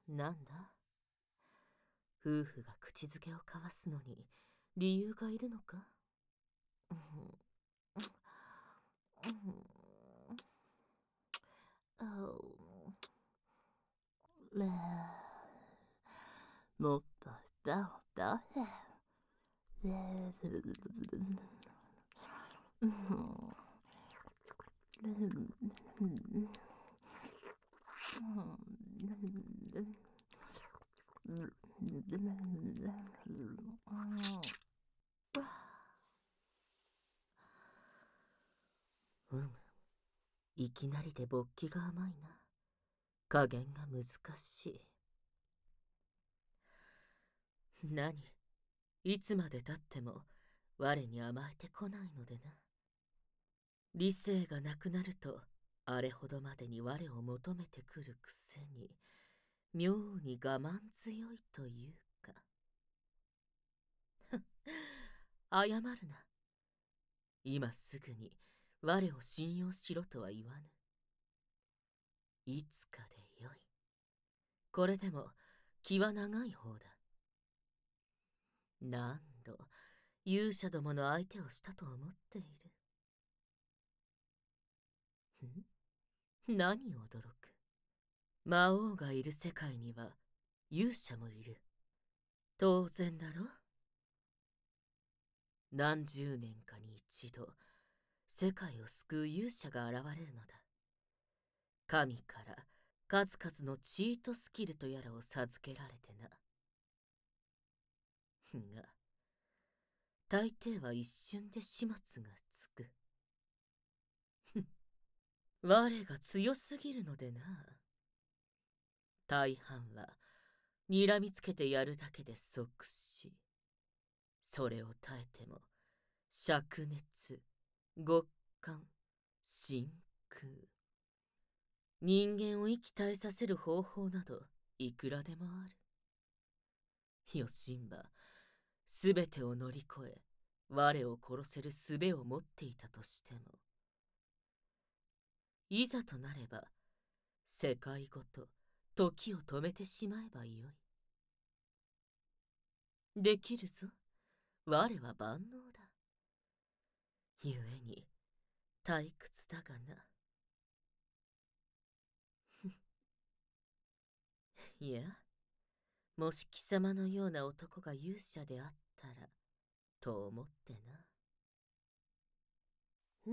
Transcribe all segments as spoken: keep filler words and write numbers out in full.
なんだ、夫婦が口づけを交わすのに理由がいるのか。うんうん、もっとだをだれ。うむ、いきなりで勃起が甘いな。加減が難しい。何、いつまでたっても我に甘えてこないのでな。理性がなくなるとあれほどまでに我を求めてくるくせに、妙に我慢強いというか。謝るな。今すぐに我を信用しろとは言わぬ。いつかでよい。これでも気は長い方だ。何度勇者どもの相手をしたと思っている。ん、何驚く。魔王がいる世界には勇者もいる。当然だろ。何十年かに一度世界を救う勇者が現れるのだ。神から数々のチートスキルとやらを授けられてな。が大抵は一瞬で始末がつく。我が強すぎるのでな。大半は睨みつけてやるだけで即死。それを耐えても灼熱、極寒、真空。人間を息絶えさせる方法などいくらでもある。よしんば、すべてを乗り越え我を殺せる術を持っていたとしても、いざとなれば世界ごと時を止めてしまえばよい。できるぞ。我は万能だ。ゆえに退屈だがな。いや、もし貴様のような男が勇者であったらと思ってな。うん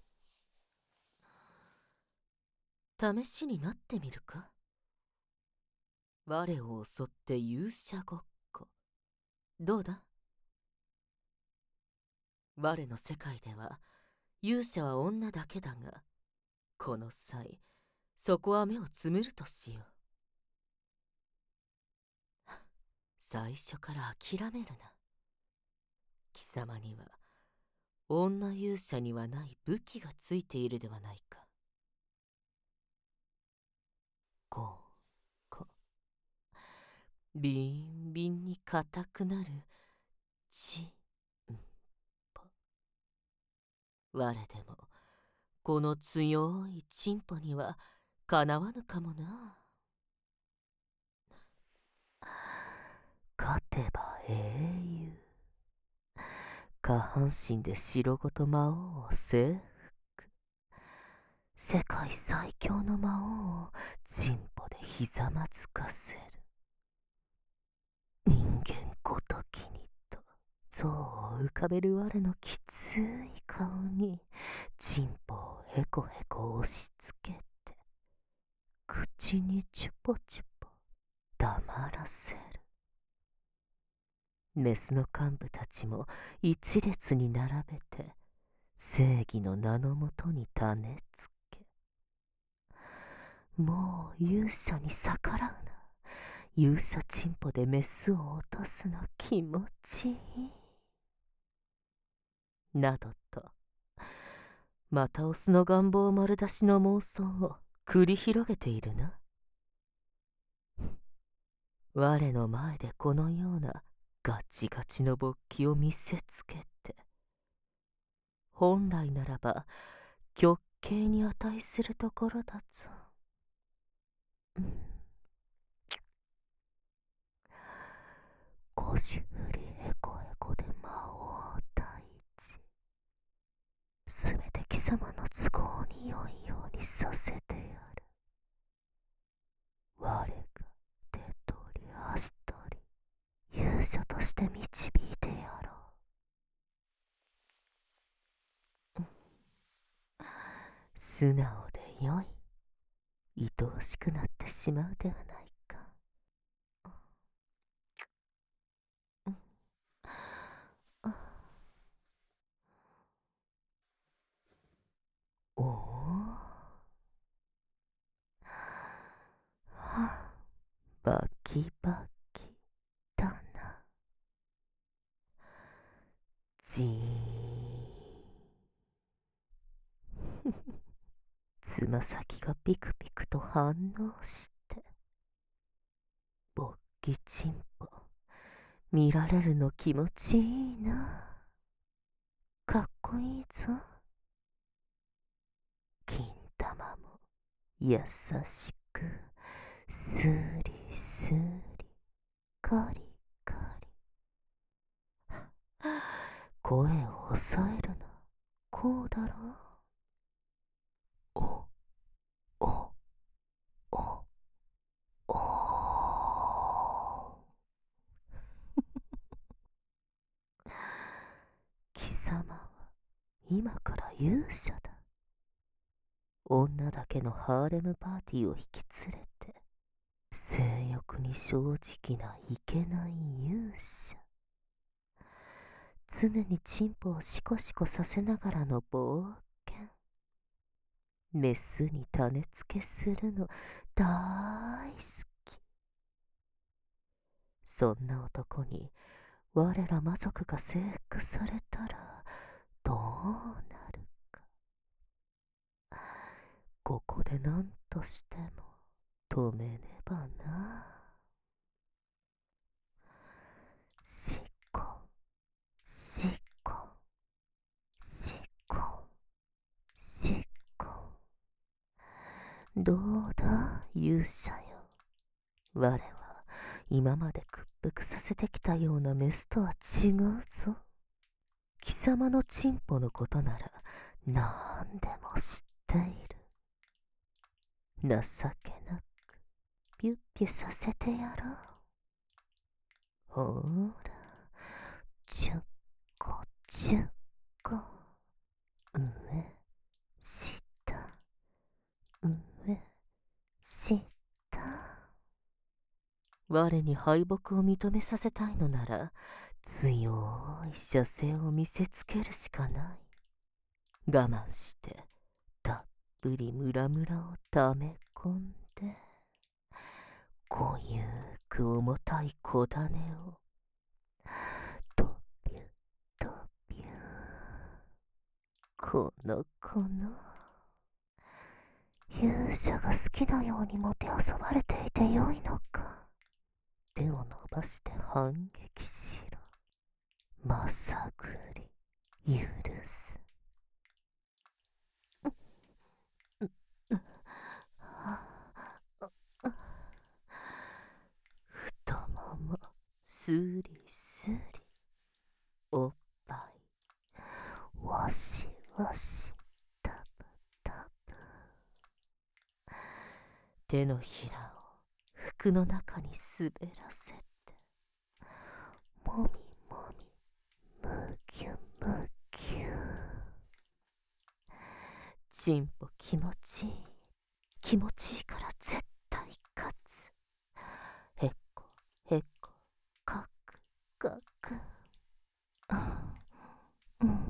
、試しになってみるか。我を襲って勇者ごっこ、どうだ。我の世界では勇者は女だけだが、この際そこは目をつむるとしよう。最初から諦めるな。貴様には女勇者にはない武器がついているではないか。こうこビンビンに硬くなるチンポ。我でもこの強いチンポにはかなわぬかもな。勝てば英雄。下半身で城ごと魔王を征服。世界最強の魔王をチンポでひざまずかせる。人間ごときにと像を浮かべる我のきつい顔にチンポをへこへこ押しつけて、口にチュポチュポ黙らせる。メスの幹部たちも一列に並べて正義の名のもとに種つけ、もう勇者に逆らうな。勇者チンポでメスを落とすの気持ちいい。などと、またオスの願望丸出しの妄想を繰り広げているな。我の前でこのようなガチガチの勃起を見せつけて、本来ならば極刑に値するところだぞ。うん様の都合に良いようにさせてやる。我が手取り足取り勇者として導いてやろう。素直でよい。愛おしくなってしまうではないか。おお、バキバキだな。じーん。つま先がピクピクと反応して、勃起チンポ見られるの気持ちいいな。かっこいいぞ。金玉も優しくスリスリカリカリ。声を抑えるな。こうだろう。おおおお貴様は今から勇者だ。女だけのハーレムパーティーを引き連れて、性欲に正直ないけない勇者。常にチンポをシコシコさせながらの冒険。メスに種付けするの大好き。そんな男に我ら魔族が征服されたらどうなるか。ここで何としても止めねばな。しこしこしこしこ。どうだ勇者よ。我は今まで屈服させてきたようなメスとは違うぞ。貴様のチンポのことなら何でも知っている。情けなくピュッピュさせてやろう。ほーら、ちゅっこちゅっこ。上、下、上、下。我に敗北を認めさせたいのなら、強い射精を見せつけるしかない。我慢して、たっぷりムラムラを溜め込んで、こゆく重たい小種を、とぴゅとぴゅ。このこの。勇者が好きなようにもてあそばれていてよいのか。手を伸ばして反撃しろ。まさぐり許す。太ももスリスリ。おっぱいわしわしタプタプ。手のひらを服の中に滑らせて、もみもみむぎゅむぎゅ。チンポ気持ちいい。気持ちいいから絶対勝つ。へっこへっこかくかく。うんうん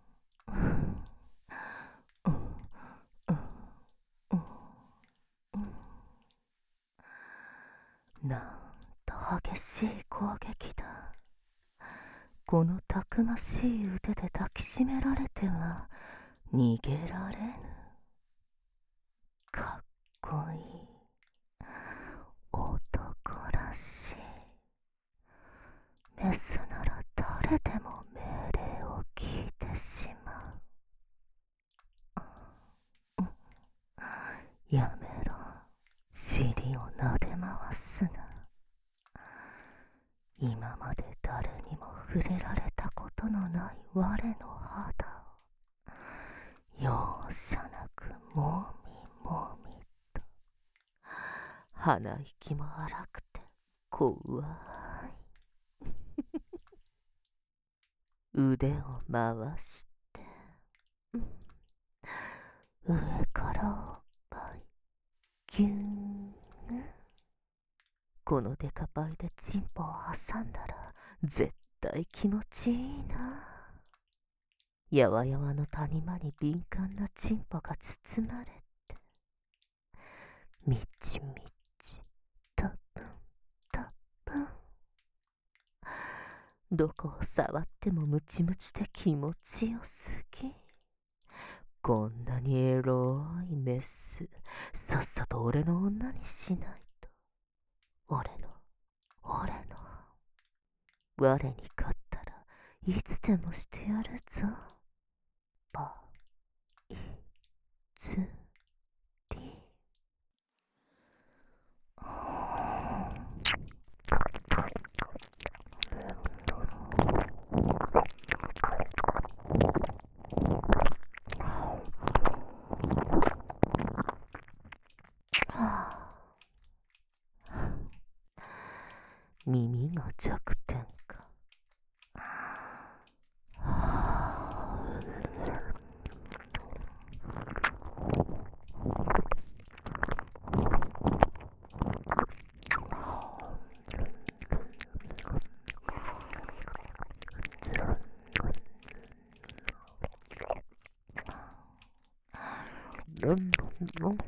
うんうんうん。なんと激しい攻撃だ。このたくましい腕で抱きしめられては逃げられぬ。かっこいい。男らしい。メスなら誰でも命令を聞いてしまう。やめろ。尻を撫で回すな。今まで誰にも触れられたことのない我の肌を容赦なくもみもみと、鼻息も荒くて怖い。腕を回して、上からおっぱいギューン。このデカパイでチンポを挟んだら絶対気持ちいいな。やわやわの谷間に敏感なチンポが包まれて、みちみち、たぶんたぶん、どこを触ってもムチムチで気持ちよすぎ。こんなにエロいメス、さっさと俺の女にしないと。俺の、俺の。我に勝ったらいつでもしてやるぞ。パイズリ。耳が弱点か。うんうん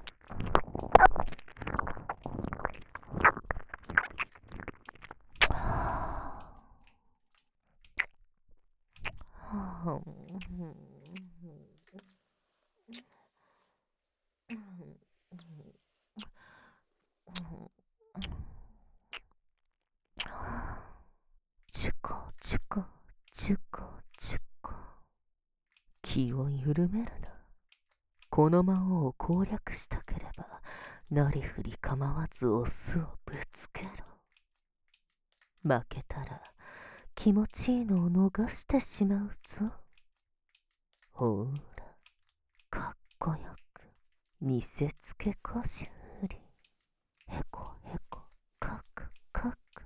チュコチュコチュコチュコ。気を緩めるな。この魔王を攻略したければ、なりふり構わずオスをぶつけろ。負けたら気持ちいいのを逃してしまうぞ。ほら、かっこよく見せつけ腰振り。へこへこかくかく。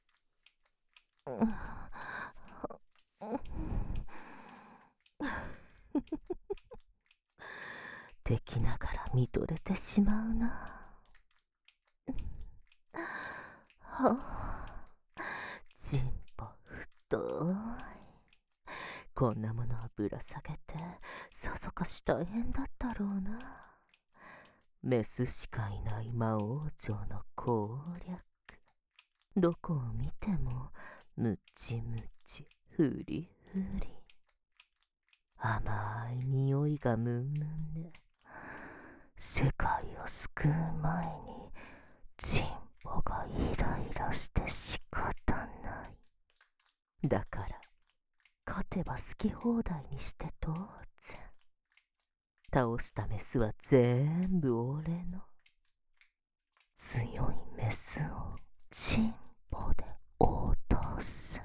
敵ながら見とれてしまうな。チンポ太い。こんなものをぶら下げてさぞかし大変だったろうな。メスしかいない魔王城の攻略。どこを見てもムチムチフリフリ。甘い匂いがムンムンで、世界を救う前にチンポがイライラして仕方ない。だから勝てば好き放題にして当然。倒したメスは全部俺の。強いメスをチンポで落とす。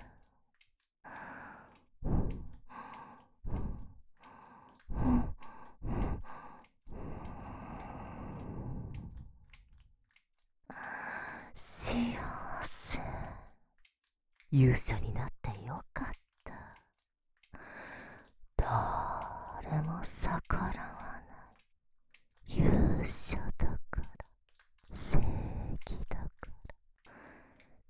幸せ。勇者になってよかった。誰も逆らわない。勇者だから、正義だから、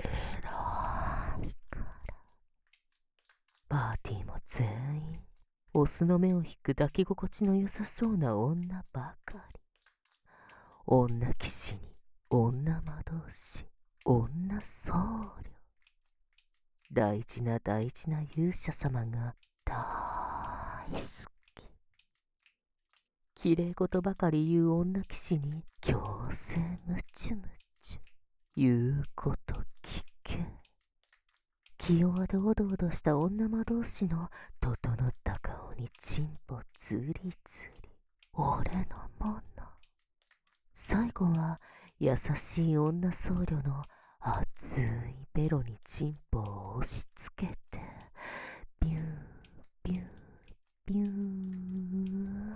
偉いから。パーティーも全員オスの目を引く抱き心地の良さそうな女ばかり。女騎士に女魔導士、女僧侶。大事な大事な勇者様が大好き。きれい事ばかり言う女騎士に強制ムチュムチュ。言うこと聞け。気弱でおどおどした女魔導士の整った顔にチンポズリズリ。俺のもの。最後は優しい女僧侶の熱いベロにチンポを押し付けて、ビュービュービュー。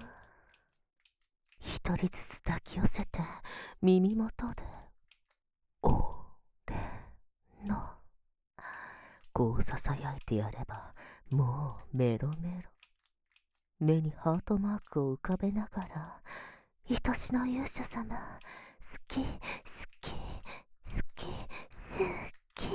一人ずつ抱き寄せて耳元で「俺の」こうささやいてやればもうメロメロ。目にハートマークを浮かべながら「愛しの勇者様好き好き好き好き」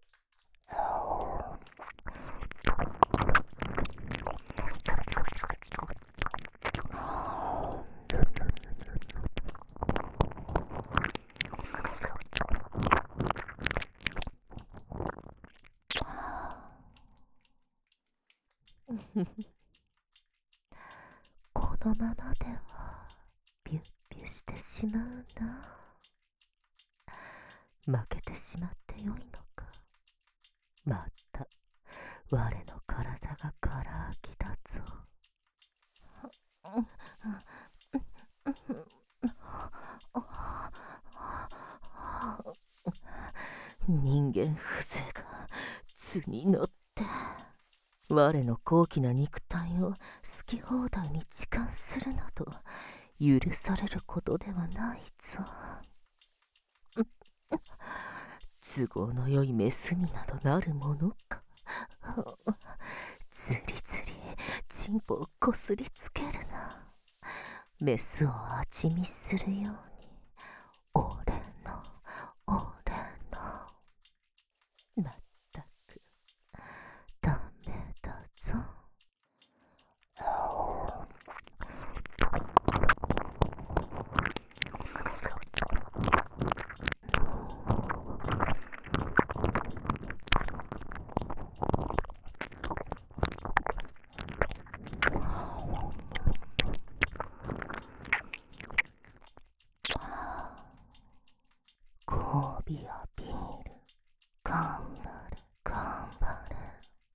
このままではピュッピュしてしまうな。負けてしまってよいのか。また我の体がからあきだぞ。人間風情が図に乗って我の高貴な肉体を好き放題に痴漢するなど許されることではないぞ。都合のよいメスになどなるものか。ずりずりチンポをこすりつけるな。メスをあちみするように俺の俺の。まったくダメだぞ。交尾アピール頑張れ頑張れ。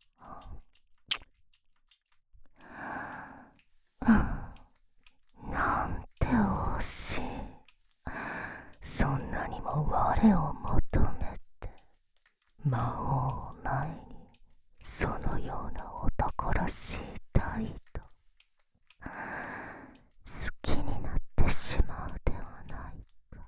なんて惜しい。そんなにも我を求めて魔王を前にそのような男らしい態度。好きになってしまうではない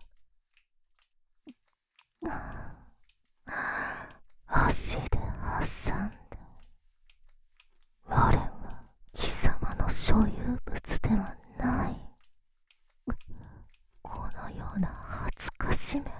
か。足で挟んで我は貴様の所有物ではない。このような恥ずかしめを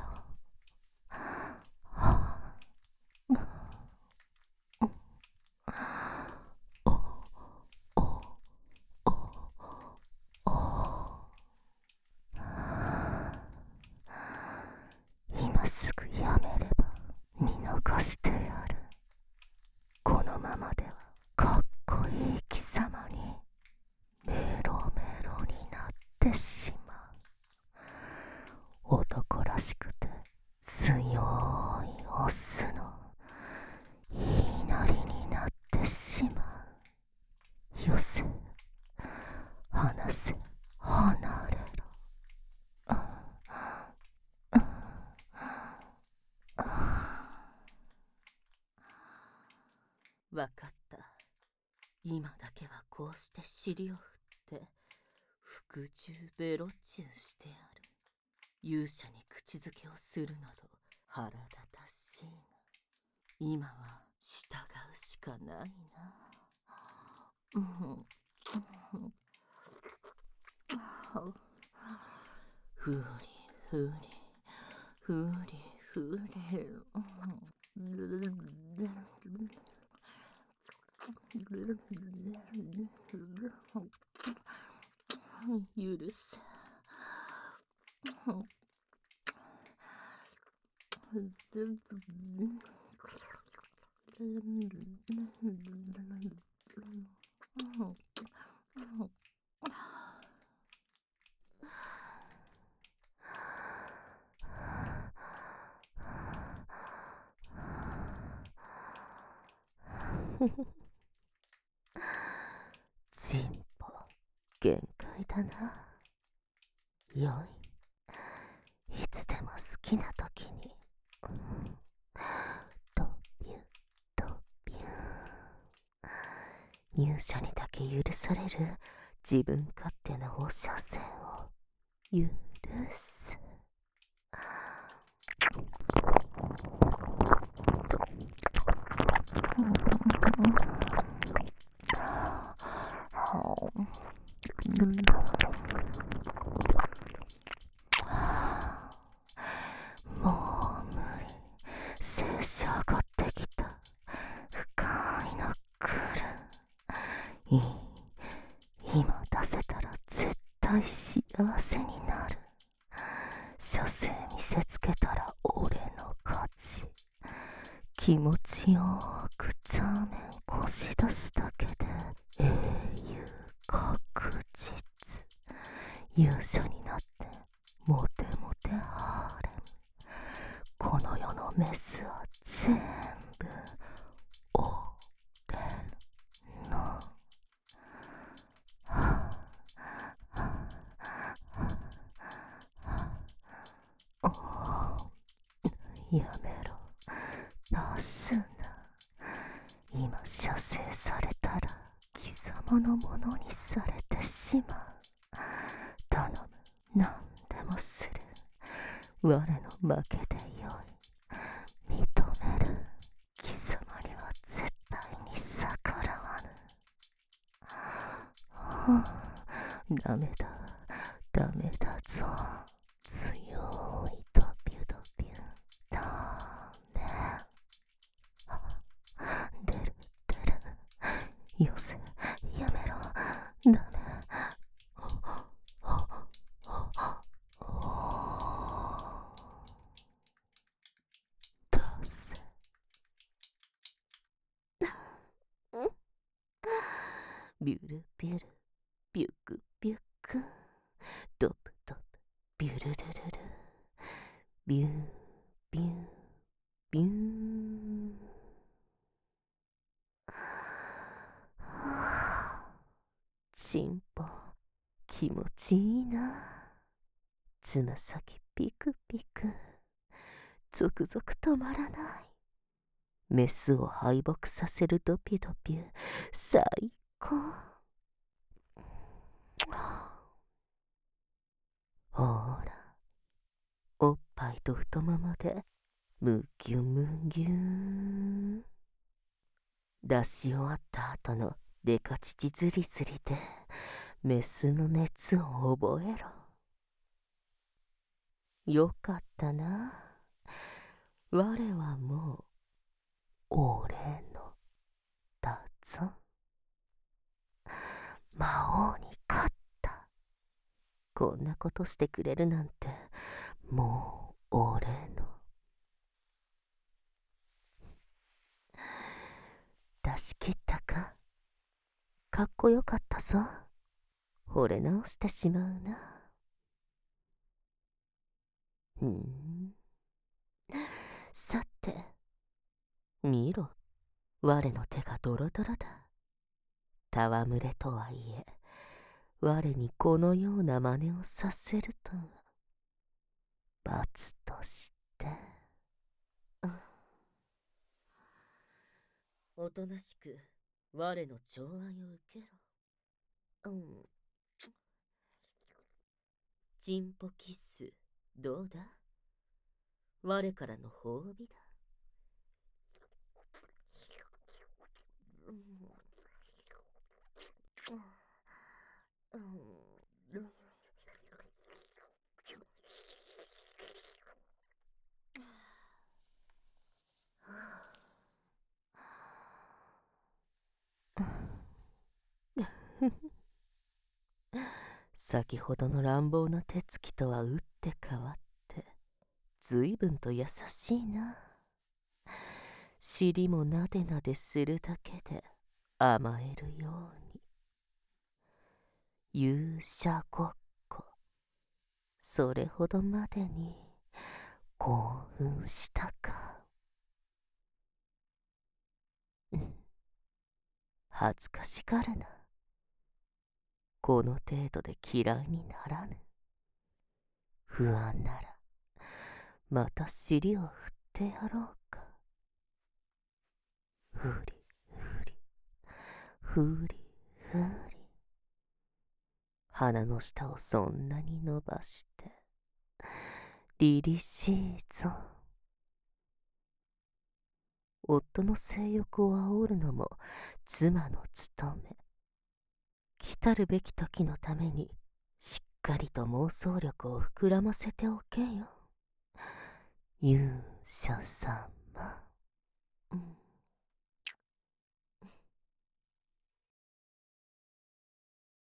今すぐやめれば見逃してやる。このままではかっこいい貴様にメロメロになってしまう。男らしくて強いオスの言いなりになってしまう。よせ離せ離れろ。 わかった。今だけはこうして尻を振って服従ベロチューしてやる。勇者に口づけをするなど腹立たしいが、今は従うしかないな。ふりふりふりふり許せ。 チンポ限界だな。よい、いつでも好きな時に、うん、ドビュドビュ勇者にだけ許される自分勝手なお射精を許す。もう無理。静止上がってきた。深いナックル。いい。今出せたら絶対幸せになる。射精見せつけたら俺の勝ち。気持ちよくチャーメンこし出すだけで英雄確実。勇者になってモテモテハーレム。この世のメスは全部俺の。やめろ。パスな。今射精されたら貴様のものにされてしまう。頼む。何でもする。我の負けでよい。認める。貴様には絶対に逆らわぬ。はあ、ダメだ。ダメだぞ。強いドビュドビュ。ダメ。出る出る。よせ。やめろ。ダメ。出せ。ビュルビュル。ビュクビュク。ドプドプ。ビュルルルル。ビュービュービュー。チンポ気持ちいいな。つま先ピクピク。ゾクゾク止まらない。メスを敗北させるドピドピュ最高。ほら、おっぱいと太ももでむぎゅむぎゅ。出し終わった後のデカ乳ズリズリでメスの熱を覚えろ。よかったな。我はもう俺のだぞ。魔王に勝った。こんなことしてくれるなんてもう俺の。出し切ったか。かっこよかったぞ。惚れ直してしまうな。ふん。さて見ろ。我の手がドロドロだ。戯れとはいえ我にこのような真似をさせるとは。罰としておとなしく我の寵愛を受けろ。うん。チンポキッスどうだ。我からの褒美だ。うんうん先ほどの乱暴な手つきとは打って変わって随分と優しいな。尻もなでなでするだけで甘えるように。勇者ごっこ。それほどまでに興奮したか。恥ずかしがるな。この程度で嫌いにならぬ。不安ならまた尻を振ってやろうか。ふりふりふりふり。 鼻の下をそんなに伸ばして。凛々しいぞ。夫の性欲を煽るのも妻の務め。来たるべき時のためにしっかりと妄想力を膨らませておけよ。勇者さん。